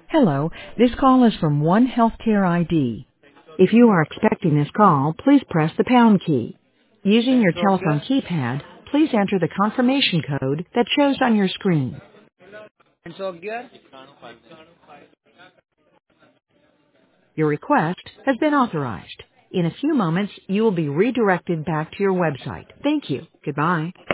Hello, this call is from One Healthcare ID. If you are expecting this call, please press the pound key. Using your It's all telephone good. keypad, please enter the confirmation code that shows on your screen. It's all good. Your request has been authorized. In a few moments, you will be redirected back to your website. Thank you. Goodbye.